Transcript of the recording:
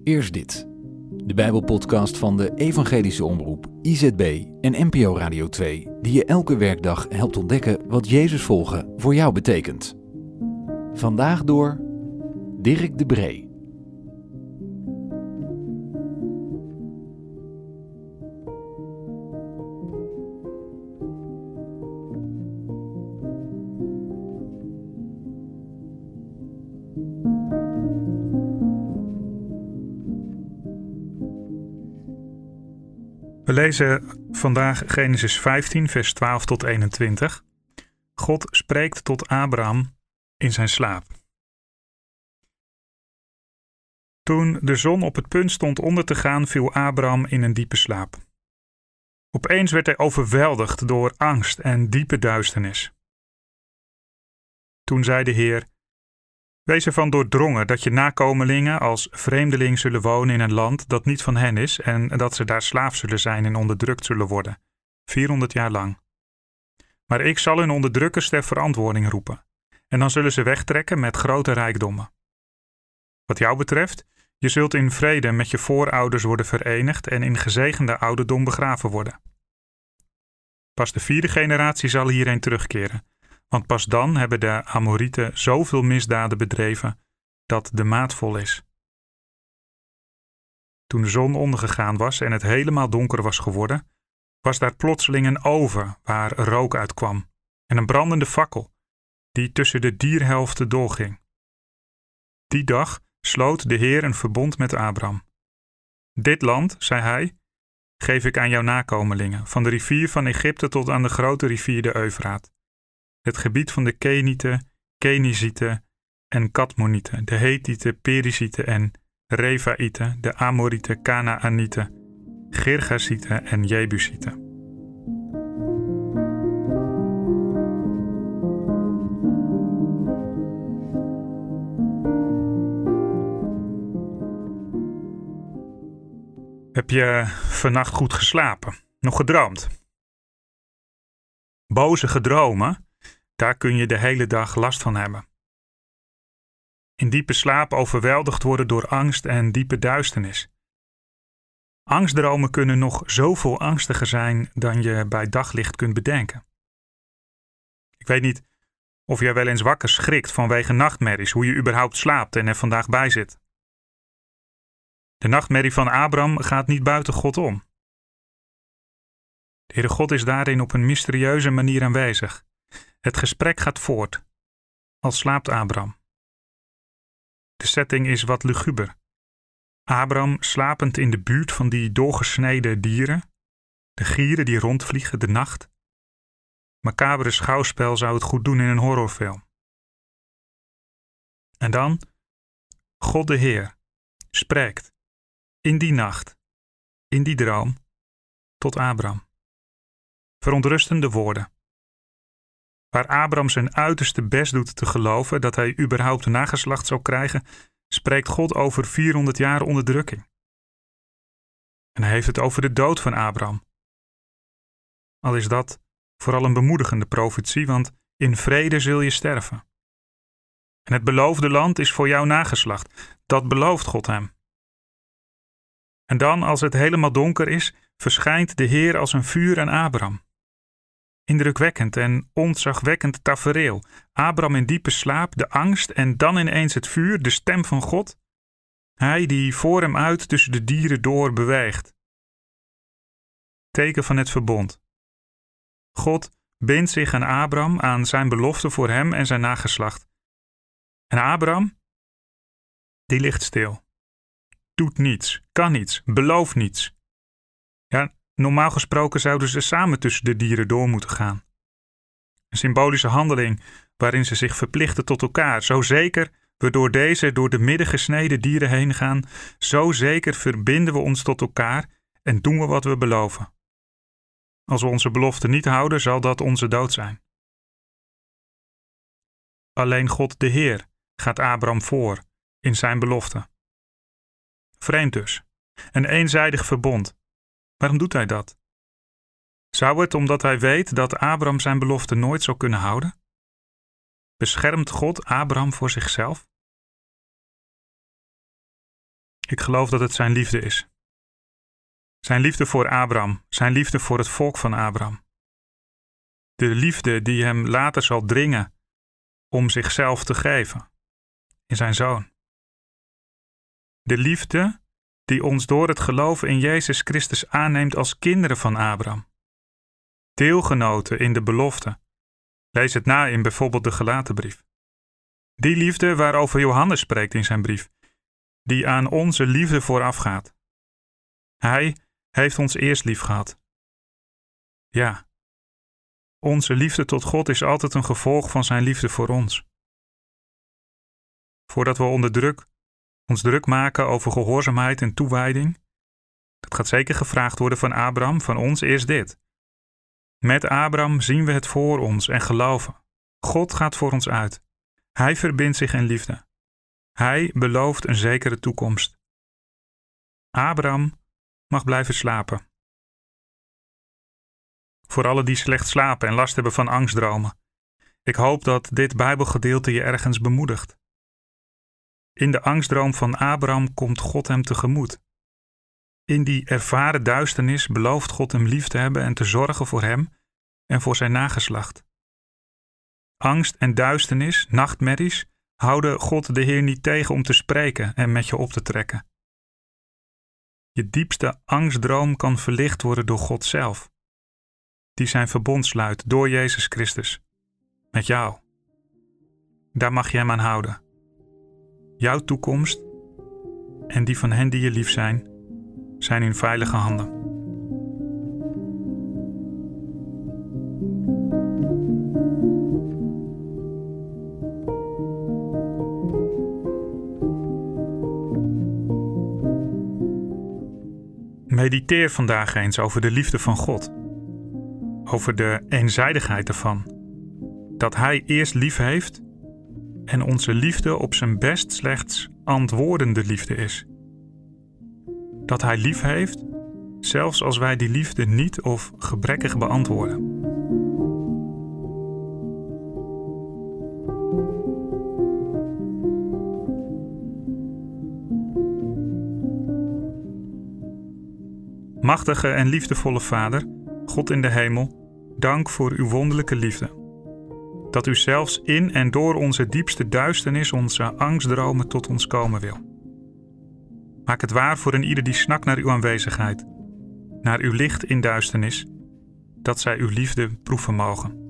Eerst dit. De Bijbelpodcast van de Evangelische Omroep, IZB en NPO Radio 2, die je elke werkdag helpt ontdekken wat Jezus volgen voor jou betekent. Vandaag door Dirk de Bree. We lezen vandaag Genesis 15, vers 12 tot 21. God spreekt tot Abraham in zijn slaap. Toen de zon op het punt stond onder te gaan, viel Abraham in een diepe slaap. Opeens werd hij overweldigd door angst en diepe duisternis. Toen zei de Heer: Wees ervan doordrongen dat je nakomelingen als vreemdeling zullen wonen in een land dat niet van hen is en dat ze daar slaaf zullen zijn en onderdrukt zullen worden, 400 jaar lang. Maar ik zal hun onderdrukkers ter verantwoording roepen, en dan zullen ze wegtrekken met grote rijkdommen. Wat jou betreft, je zult in vrede met je voorouders worden verenigd en in gezegende ouderdom begraven worden. Pas de 4e generatie zal hierheen terugkeren. Want pas dan hebben de Amorieten zoveel misdaden bedreven dat de maat vol is. Toen de zon ondergegaan was en het helemaal donker was geworden, was daar plotseling een oven waar rook uitkwam en een brandende fakkel die tussen de dierhelften doorging. Die dag sloot de Heer een verbond met Abraham. Dit land, zei hij, geef ik aan jouw nakomelingen, van de rivier van Egypte tot aan de grote rivier de Eufraat. Het gebied van de Kenieten, Kenizieten en Kadmonieten, de Hethieten, Perizieten en Refaïten, de Amorieten, Kanaanieten, Girgazieten en Jebusieten. Heb je vannacht goed geslapen? Nog gedroomd? Boze dromen? Daar kun je de hele dag last van hebben. In diepe slaap overweldigd worden door angst en diepe duisternis. Angstdromen kunnen nog zoveel angstiger zijn dan je bij daglicht kunt bedenken. Ik weet niet of jij wel eens wakker schrikt vanwege nachtmerries, hoe je überhaupt slaapt en er vandaag bij zit. De nachtmerrie van Abraham gaat niet buiten God om. De Heere God is daarin op een mysterieuze manier aanwezig. Het gesprek gaat voort, al slaapt Abraham. De setting is wat luguber. Abraham slapend in de buurt van die doorgesneden dieren, de gieren die rondvliegen de nacht. Macabere schouwspel zou het goed doen in een horrorfilm. En dan, God de Heer, spreekt, in die nacht, in die droom, tot Abraham. Verontrustende woorden. Waar Abraham zijn uiterste best doet te geloven dat hij überhaupt nageslacht zou krijgen, spreekt God over 400 jaar onderdrukking. En hij heeft het over de dood van Abraham. Al is dat vooral een bemoedigende profetie, want in vrede zul je sterven. En het beloofde land is voor jouw nageslacht. Dat belooft God hem. En dan, als het helemaal donker is, verschijnt de Heer als een vuur aan Abraham. Indrukwekkend en ontzagwekkend tafereel. Abraham in diepe slaap, de angst en dan ineens het vuur, de stem van God. Hij die voor hem uit tussen de dieren door beweegt. Teken van het verbond. God bindt zich aan Abraham, aan zijn belofte voor hem en zijn nageslacht. En Abraham, die ligt stil. Doet niets, kan niets, belooft niets. Ja, normaal gesproken zouden ze samen tussen de dieren door moeten gaan. Een symbolische handeling waarin ze zich verplichten tot elkaar. Zo zeker we door deze door de midden gesneden dieren heen gaan, zo zeker verbinden we ons tot elkaar en doen we wat we beloven. Als we onze belofte niet houden, zal dat onze dood zijn. Alleen God de Heer gaat Abraham voor in zijn belofte. Vreemd dus. Een eenzijdig verbond. Waarom doet hij dat? Zou het omdat hij weet dat Abraham zijn belofte nooit zou kunnen houden? Beschermt God Abraham voor zichzelf? Ik geloof dat het zijn liefde is. Zijn liefde voor Abraham, zijn liefde voor het volk van Abraham. De liefde die hem later zal dringen om zichzelf te geven in zijn zoon. De liefde die ons door het geloven in Jezus Christus aanneemt als kinderen van Abraham. Deelgenoten in de belofte. Lees het na in bijvoorbeeld de Galatenbrief. Die liefde waarover Johannes spreekt in zijn brief, die aan onze liefde voorafgaat. Hij heeft ons eerst lief gehad. Ja, onze liefde tot God is altijd een gevolg van zijn liefde voor ons. Voordat we ons druk maken over gehoorzaamheid en toewijding, dat gaat zeker gevraagd worden van Abraham, van ons eerst dit. Met Abraham zien we het voor ons en geloven. God gaat voor ons uit. Hij verbindt zich in liefde. Hij belooft een zekere toekomst. Abraham mag blijven slapen. Voor allen die slecht slapen en last hebben van angstdromen. Ik hoop dat dit Bijbelgedeelte je ergens bemoedigt. In de angstdroom van Abraham komt God hem tegemoet. In die ervaren duisternis belooft God hem lief te hebben en te zorgen voor hem en voor zijn nageslacht. Angst en duisternis, nachtmerries, houden God de Heer niet tegen om te spreken en met je op te trekken. Je diepste angstdroom kan verlicht worden door God zelf, die zijn verbond sluit door Jezus Christus, met jou. Daar mag je hem aan houden. Jouw toekomst en die van hen die je lief zijn in veilige handen. Mediteer vandaag eens over de liefde van God. Over de eenzijdigheid ervan. Dat Hij eerst lief heeft en onze liefde op zijn best slechts antwoordende liefde is. Dat Hij lief heeft, zelfs als wij die liefde niet of gebrekkig beantwoorden. Machtige en liefdevolle Vader, God in de hemel, dank voor uw wonderlijke liefde. Dat u zelfs in en door onze diepste duisternis onze angstdromen tot ons komen wil. Maak het waar voor een ieder die snakt naar uw aanwezigheid, naar uw licht in duisternis, dat zij uw liefde proeven mogen.